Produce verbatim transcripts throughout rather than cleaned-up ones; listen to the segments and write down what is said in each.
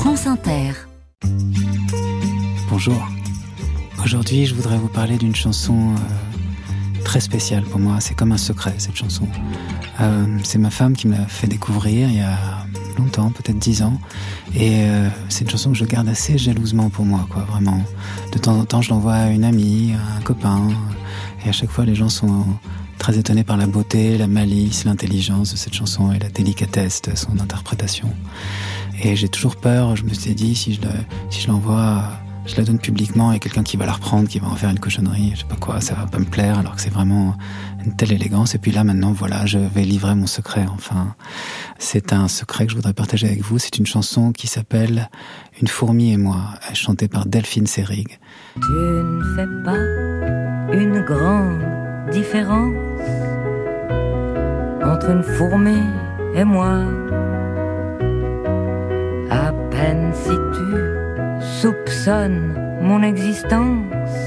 France Inter. Bonjour. Aujourd'hui, je voudrais vous parler d'une chanson euh, très spéciale pour moi. C'est comme un secret, cette chanson. Euh, c'est ma femme qui me l'a fait découvrir il y a longtemps, peut-être dix ans. Et euh, c'est une chanson que je garde assez jalousement pour moi, quoi, vraiment. De temps en temps, je l'envoie à une amie, à un copain. Et à chaque fois, les gens sont très étonnés par la beauté, la malice, l'intelligence de cette chanson et la délicatesse de son interprétation. Et j'ai toujours peur, je me suis dit, si je, le, si je l'envoie, je la donne publiquement et quelqu'un qui va la reprendre, qui va en faire une cochonnerie, je sais pas quoi, ça va pas me plaire, alors que c'est vraiment une telle élégance. Et puis là, maintenant, voilà, je vais livrer mon secret, enfin. C'est un secret que je voudrais partager avec vous. C'est une chanson qui s'appelle « Une fourmi et moi », chantée par Delphine Seyrig. Tu ne fais pas une grande différence entre une fourmi et moi. À peine si tu soupçonnes mon existence,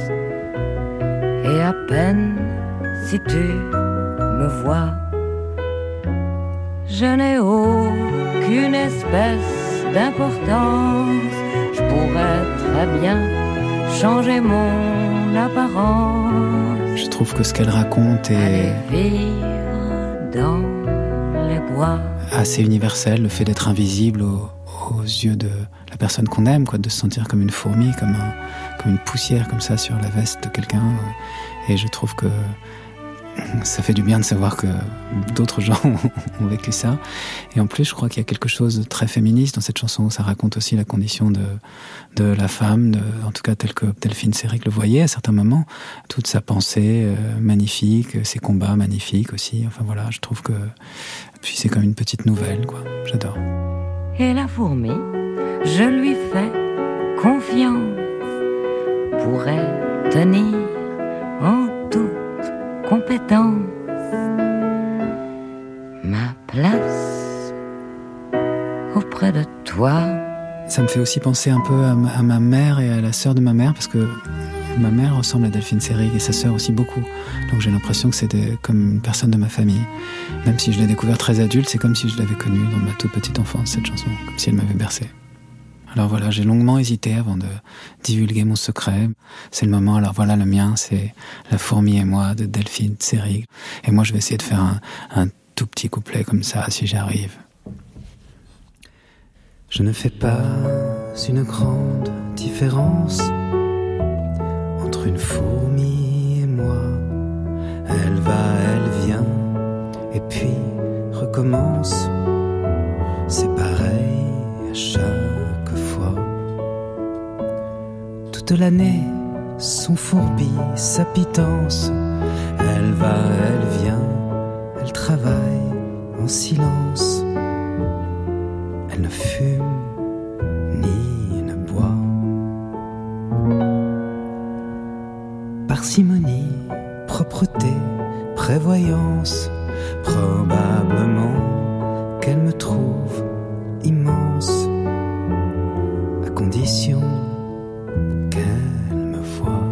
et à peine si tu me vois. Je n'ai aucune espèce d'importance. Je pourrais très bien changer mon apparence. Je trouve que ce qu'elle raconte est vivre dans les bois. Assez universel, le fait d'être invisible aux, aux yeux de la personne qu'on aime, quoi, de se sentir comme une fourmi, comme, un, comme une poussière comme ça sur la veste de quelqu'un. Et je trouve que ça fait du bien de savoir que d'autres gens ont vécu ça. Et en plus, je crois qu'il y a quelque chose de très féministe dans cette chanson, où ça raconte aussi la condition de, de la femme, de, en tout cas telle que Delphine Seyrig le voyait à certains moments. Toute sa pensée euh, magnifique, ses combats magnifiques aussi. Enfin voilà, je trouve que... Puis c'est comme une petite nouvelle, quoi. J'adore. Et la fourmi, je lui fais confiance, pourrait tenir en toute compétence ma place auprès de toi. Ça me fait aussi penser un peu à ma, à ma mère et à la sœur de ma mère, parce que ma mère ressemble à Delphine Seyrig et sa sœur aussi beaucoup. Donc j'ai l'impression que c'était comme une personne de ma famille. Même si je l'ai découvert très adulte, c'est comme si je l'avais connue dans ma toute petite enfance, cette chanson, comme si elle m'avait bercé. Alors voilà, j'ai longuement hésité avant de divulguer mon secret. C'est le moment, alors voilà, le mien, c'est La fourmi et moi de Delphine Seyrig. Et moi, je vais essayer de faire un, un tout petit couplet comme ça, si j'arrive. Je ne fais pas une grande différence entre une fourmi et moi. Elle va, elle vient, et puis recommence. C'est pareil à chaque fois. Toute l'année, son fourbi, sa pitance. Elle va, elle vient, elle travaille en silence. Elle ne fume ni ne boit. Parcimonie, propreté, prévoyance. Probablement qu'elle me trouve immense, à condition qu'elle me voie.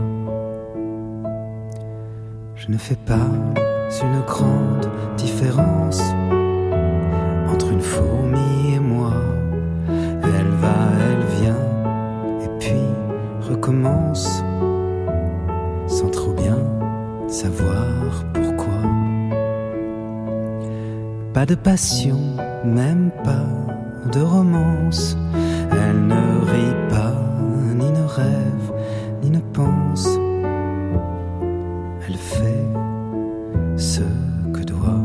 Je ne fais pas une grande différence entre une fourmi et moi. Elle va, elle vient, et puis recommence, sans trop bien savoir pourquoi. Pas de passion, même pas de romance. Elle ne rit pas, ni ne rêve, ni ne pense. Elle fait ce que doit.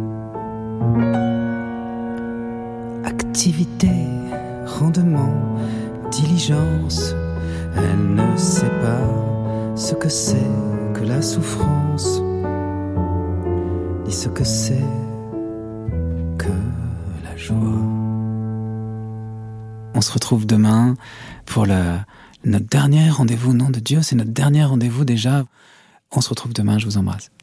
Activité, rendement, diligence. Elle ne sait pas ce que c'est que la souffrance, ni ce que c'est que la joie. On se retrouve demain pour le, notre dernier rendez-vous. Nom de Dieu, c'est notre dernier rendez-vous déjà. On se retrouve demain, je vous embrasse.